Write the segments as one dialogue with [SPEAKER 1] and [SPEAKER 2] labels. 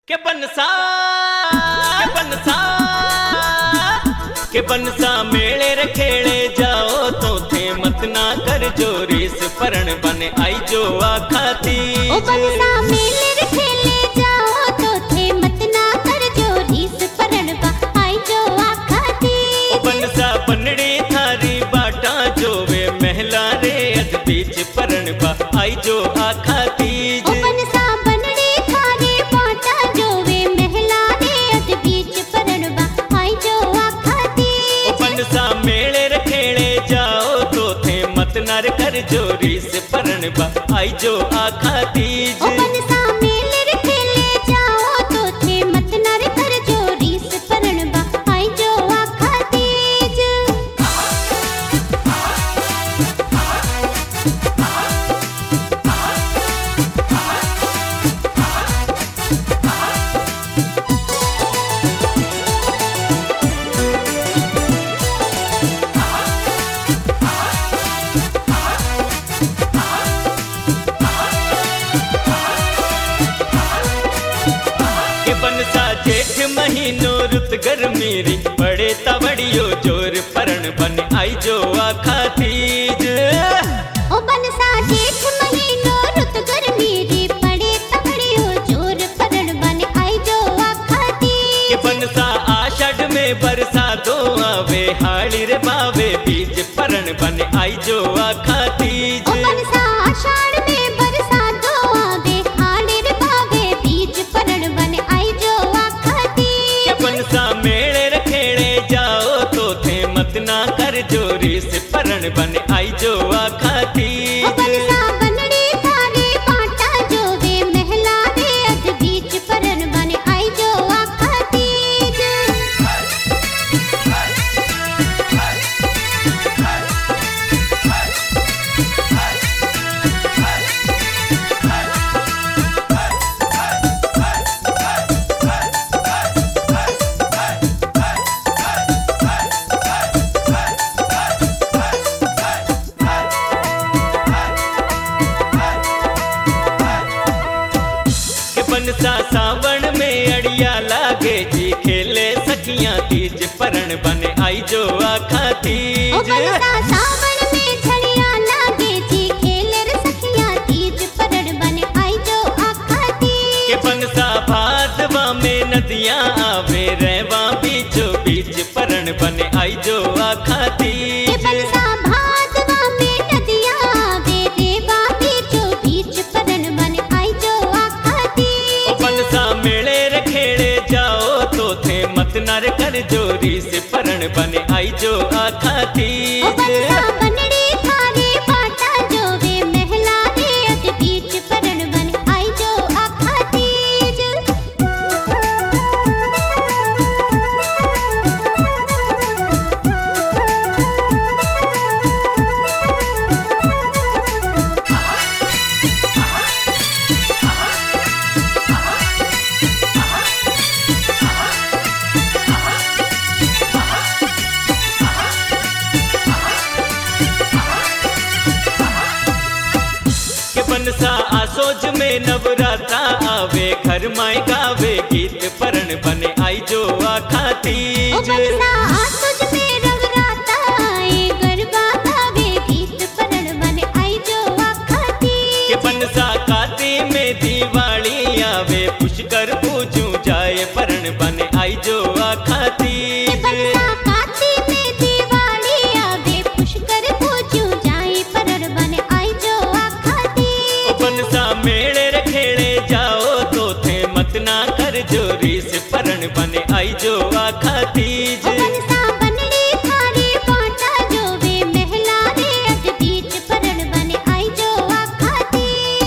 [SPEAKER 1] के बनसा के बनसा के बनसा मेले रे खेले जाओ तो थे मत ना कर जोरी से परण बने आई जो आखाती
[SPEAKER 2] ओ बनसा मेले रे खेले जाओ तो थे मत ना कर जोरी से परण बा आई जो आखाती
[SPEAKER 1] ओ बनसा बनड़ी थारी बाटा जो वे महला रे अज बीच परण बा आई जो आखाती
[SPEAKER 2] ओ बनसा बनड़ी थारी बाटा जो वे महला रे अज बीच परण बा आई जो आखाती
[SPEAKER 1] ओ बनसा मेले रे खेले जाओ तो थे मत नर कर जोरी से परण बा आई जो आखाती
[SPEAKER 2] ओ बनसा मेले रे खेले जाओ तो थे मत नर कर जोरी से परण बा आई जो आखाती
[SPEAKER 1] के बनसा जेठ महीनो रुत गर्मी री पड़े तवड़ियो जोर परण बन आई जो आखातीज
[SPEAKER 2] ओ बनसा जेठ महीनो रुत गर्मी री पड़े तवड़ियो जोर परण बन आई जो आखाती
[SPEAKER 1] के बनसा आषाढ़ में बरसा दो आवे हाड़ी रे बावे बीज परण बन आई जो आखातीज
[SPEAKER 2] ओ बनसा आषाढ़ में बरसा दो आवे हाड़े रे बावे बीज परण बन आई जो आखाती
[SPEAKER 1] के बनसा मेले रे खेले जाओ तो थे मत ना कर जोरी से परण बन आई जो
[SPEAKER 2] ओ
[SPEAKER 1] आखातीज
[SPEAKER 2] बनसा बनड़ी थारी बाटा जो वे महला रे अज बीच परण बन आई जो आखाती
[SPEAKER 1] के बनसा सावन में अड़िया लागे जी खेले सखियां तीज परण बने आई जो आखा
[SPEAKER 2] ओ
[SPEAKER 1] तीज
[SPEAKER 2] बनसा सावन में झड़िया लागे जी खेले रे सखिया तीज परण बन आई जो आखाती
[SPEAKER 1] के बनसा भादवा में नदियां आवे रहवा बीचो बीच परण बने आई जो आखा
[SPEAKER 2] के
[SPEAKER 1] तीज
[SPEAKER 2] बनसा भादवा में नदिया आवे रेवा बीचो बीच परण बन आई जो आखाती
[SPEAKER 1] ओ बनसा मेले रे खेले जाओ तो थे मत नर कर जोरी से परण बने आई जो आखा
[SPEAKER 2] ओ
[SPEAKER 1] तीज
[SPEAKER 2] बनसा बनड़ी थारी बाटा जो वे महला रे अज बीच परण बन आई जो आखाती
[SPEAKER 1] के बनसा आसोज में नवराता आवे घर माई गावे गीत परण बने आई जो आखा
[SPEAKER 2] ओ
[SPEAKER 1] तीज
[SPEAKER 2] बनसा आसुज में रवराता आए गरबा गावे गीत परण बन आई जो आखाती
[SPEAKER 1] के बनसा काती में दिवाली आवे पुष्कर पूजू जाए परण बने आई जो आखा
[SPEAKER 2] के
[SPEAKER 1] तीज
[SPEAKER 2] बनसा काती में दिवाली आवे पुष्कर पूजू जाए परण बन आई जो आखाती
[SPEAKER 1] ओ बनसा मेले रे खेले जाओ तो थे मत ना कर जोरी से परण बने आई जो आखा तीज
[SPEAKER 2] ओ बनसा बनड़ी थारी बाटा जो वे महला रे अज बीच परण बन आई जो आखाती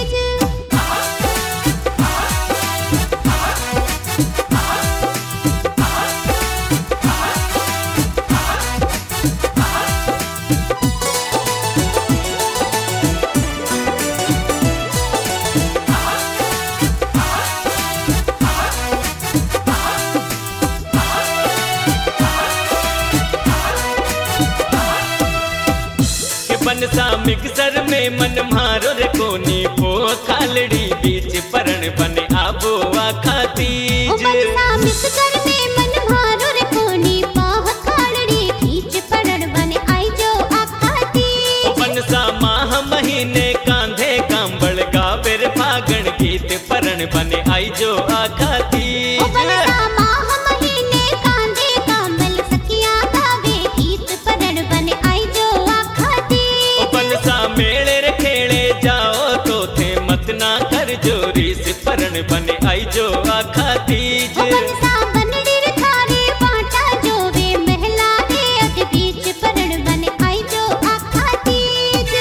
[SPEAKER 1] के बनसा मिक्सर में मन मारो रे कोनी पो खालड़ी बीच परण बने आबो आखा तीज
[SPEAKER 2] बनसा मिस कर में मन मारो रे कोनी पाह खाड़ड़ी खींच पड़न बने आई जो आखा तीज।
[SPEAKER 1] ओ बनसा माह महीने कांधे कांबड़ गावे रे फागण गीत परण बने आई जो आखा तीज।
[SPEAKER 2] ओ बनसा माह महीने कांधे कांबल सखिया गावे गीत परण बने आई जो आखा तीज।
[SPEAKER 1] ओ बनसा मेले रे खेले जाओ तो थे मत ना कर जोरी से परण बने आई जो आखा तीज।
[SPEAKER 2] ओ बनसा बनड़ी रे थारे बाटा जोवे महला रे अज बीच परण बने आई जो आखा तीज।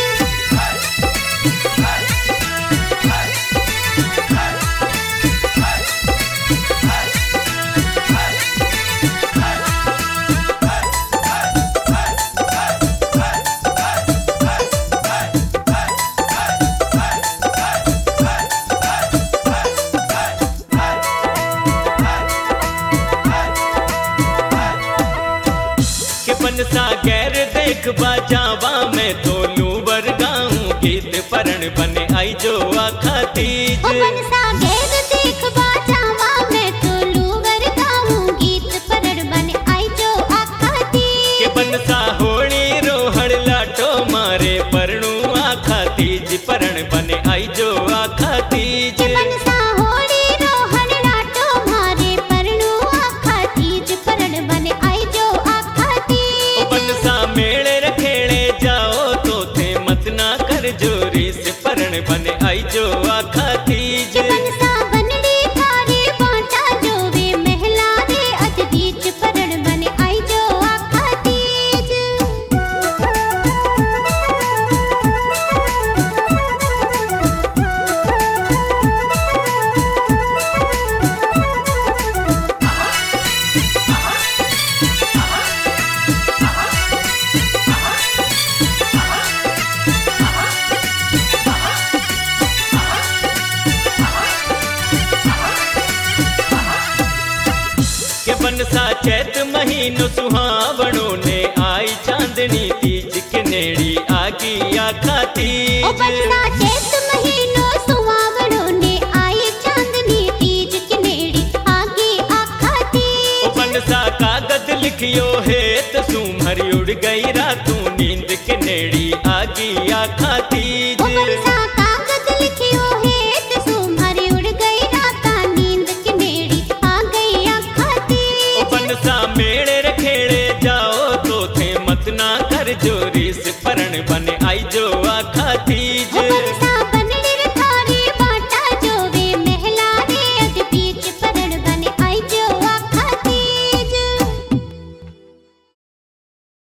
[SPEAKER 1] के बनसा गैर देख बाजावा मैं तो लूवर गाऊं गीत परण बने आई जो आखा तीज।
[SPEAKER 2] ओ बनसा गैर देख बाजावा मैं तो लूवर गाऊं गीत परण बने आई जो आखा तीज।
[SPEAKER 1] के बनसा होली रोहड़ लाटो मारे परणु आखा तीज परण बने आई जो आखा तीज।
[SPEAKER 2] के बनसा होली रोहन राटो मारे परनु आखा तीज परण बने आई जो आखा तीज।
[SPEAKER 1] ओ बनसा मेले रे खेले जाओ तो थे मत ना कर जोरी से परण बने आई जो आखा तीज।
[SPEAKER 2] के बनसा बनड़ी थारे बाटा जोवे महला रे अज बीच परण बने आई जो आखा तीज।
[SPEAKER 1] के बनसा चैत महीनो सुहावणो ने आई चांदनी तीज के नेड़ी आगी आखा तीज।
[SPEAKER 2] ओ बनसा चैत महीनो सुहावणो ने आई चांदनी तीज के नेड़ी आगे आखा तीज।
[SPEAKER 1] ओ बनसा कागज लिखियो है तो सुमहरी उड़ गई रातों नींद के नेड़ी आगी आखा तीज।
[SPEAKER 2] ओ बनसा कागज लिखियो है ते सुम्हारी उड़ गई राता नींद के नेड़ी आ गई आखा तीज।
[SPEAKER 1] ओ बनसा मेले रे खेले जाओ तो थे मत ना कर जोरी से परण बने